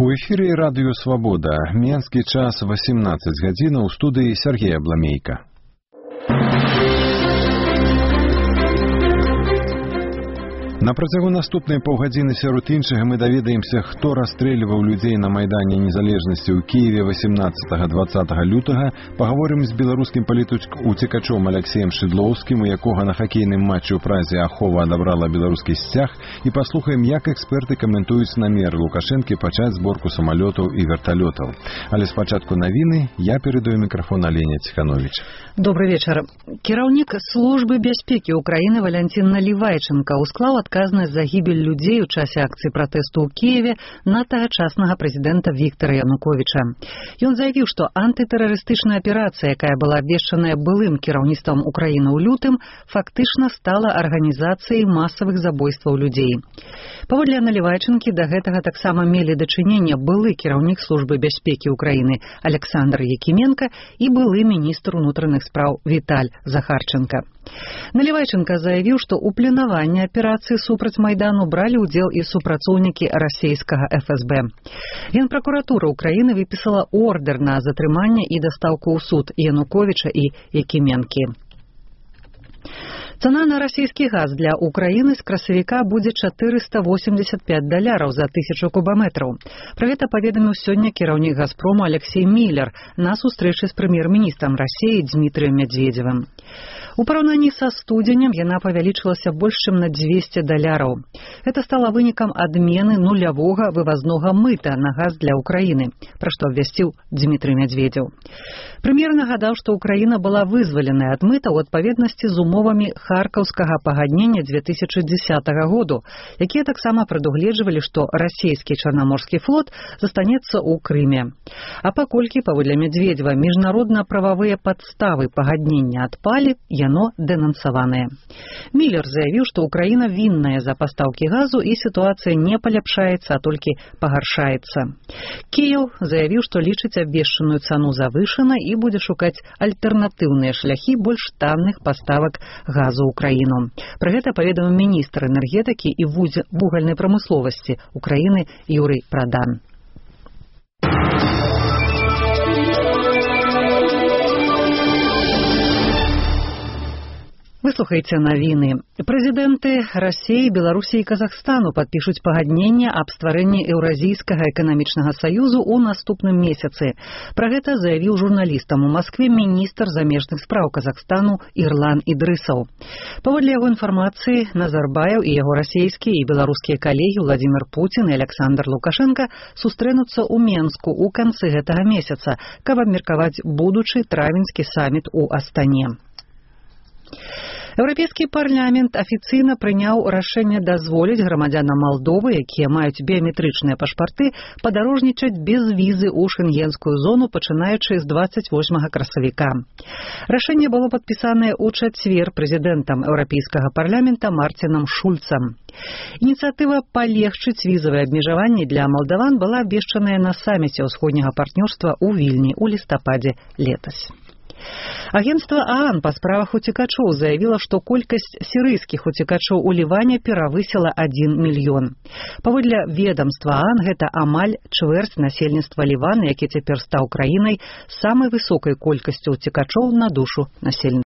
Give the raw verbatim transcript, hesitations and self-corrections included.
У эфире радио «Свобода». Менский час восемнадцать гадзінаў, у студии Сергей Абламейко. На працягу наступнай паўгадзіны сярод іншага мы даведаемся, хто расстрэльваў людзей на Майдане Незалежнасці ў Киеве восемнадцатага-двадцатага лютага. Паговорым з беларускім палітуцікачом Алексеем Шыдлоўскім, у якога на хакейным матчы ў Празе Ахова адабрала беларускі сцяг, і паслухаем, як эксперты каментуюць намер Лукашэнкі пачаць зборку самалётаў і верталётаў. Але спачатку навіны, я перадаю мікрафон Алене Ціханович. Добрый вечар. Кіраўнік службы бяспекі Украіны Валянцін Налівайченка усклаў адказнасць за гібель людзей у часе акцыі пратэсту ў Киеве на тагачаснага прэзідэнта Віктара Януковіча. Ён заявіў, што антытэрарыстычная аперацыя, якая была абвешчаная былым кіраўніцтвам Украіны ў лютым, фактычна стала арганізацыяй масавых забойстваў людзей. Паводле Налівайчынкі, да гэтага таксама мелі дачыненне былы кіраўнік службы бяспекі Украіны Александр Якіменка і былы міністр унутраных спраў Віталь Захарченка. Налівайчынка заявіў, што ў планаванні аперацыі супраць Майдану бралі ўдзел і супрацоўнікі расейскага эф эс бэ. Генпракуратура Украіны выпісала ордер на затрыманне і дастаўку ў суд Януковіча і Якіменкі. Цана на расійскі газ для Украіны з красавіка будзе чатырыста восемьдесят пять даляраў за тысячу кубаметраў. Пра гэта паведаміў сёння кіраўнік Газпрому Алексей Миллер на сустрэчы з прэм'ер-міністрам Расіі Дмітрыем Медведзевым. У параўнанні са студзенем яна павялічылася больш чым на двести даляраў. Гэта стала вынікам адмены нулявога вывазнога мыта на газ для Украіны, пра што абвясціў Дмітрый Медведзеў. Прэм'ер нагадаў, што Украіна была вызваленая ад мыта ў адпаведнасці з умовамі Харкаўскага пагаднення две тысячи дзесятага году, якія таксама прадугледжвалі, што расійскі чарнаморскі флот застанецца ў Крыме. А паколькі, паводле Медведзева, міжнародна-прававыя падставы пагаднення адпалі, яно дэнансаванае. Миллер заявіў, што Украіна вінная за пастаўкі газу і сітуацыя не паляпшаецца, а толькі пагаршаецца. Кіеў заявіў, што лічыць абвешчаную цану завышана і будзе шукаць альтэрнатыўныя шляхі больш танных паставак газу ў Украіну. Пра гэта паведаміў міністр энергетыкі і вугальнай прамысловасці Украіны Юрый Прадан. Выслухайце навіны. Прэзідэнты Расіі, Беларусі і Казахстану падпішуць пагадненне аб стварэнні Еўразійскага эканамічнага саюзу ў наступным месяцы. Пра гэта заявіў журналістам у Маскве міністр замежных спраў Казахстану Ірлан Ідрысаў. Паводле яго інфармацыі, Назарбаев і яго расійскія і беларускія калегі Владзімір Пуцін і Александр Лукашенка сустрэнуцца ў Менску ў канцы гэтага месяца, каб абмеркаваць будучы травеньскі саміт у Астане. Еўрапейскі парламент афіцыйна прыняў рашэнне дазволіць грамадзянам Малдовы, якія маюць біяметрычныя пашпарты, падарожнічаць без візы ў шэнгенскую зону, пачынаючы з двадцать восьмага красавіка. Рашэнне было падпісанае ў чацвер прэзідэнтам Еўрапейскага парламента Мартинам Шульцам. Ініцыятыва палегчыць візавыя абмежаванні для малдаван была абвешчаная на саміце ўсходняга партнёрства ў Вільні ў лістападзе летась. Агентства ААН па справах уцекачоў заявіла, што колькасць сірыйскіх уцекачоў у Ліване перавысіла адзін мільён. Паводле ведамства ААН гэта амаль чвэрць насельніцтва Лівана, які цяпер стаў краінай з самай высокай колькасцю уцекачоў на душу насельніцтва.